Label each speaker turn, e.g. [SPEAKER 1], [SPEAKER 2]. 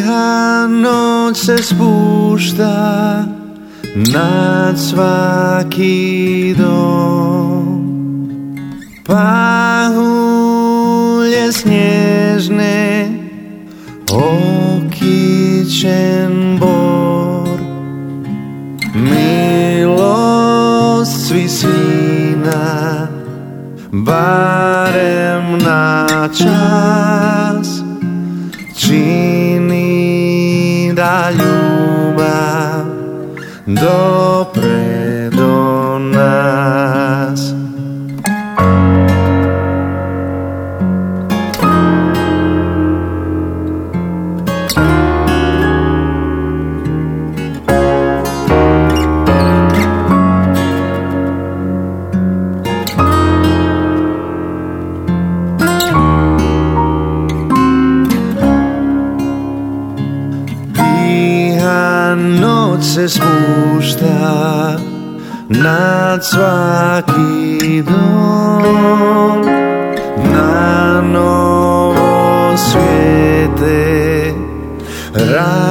[SPEAKER 1] Tiha noć se spušta nad svaki dom, pahulje snježne, okićen bor, milost svisina, barem na čas, čini da ljubav dopre do nas. Noć se spušta nad svaki dom, na novo svijete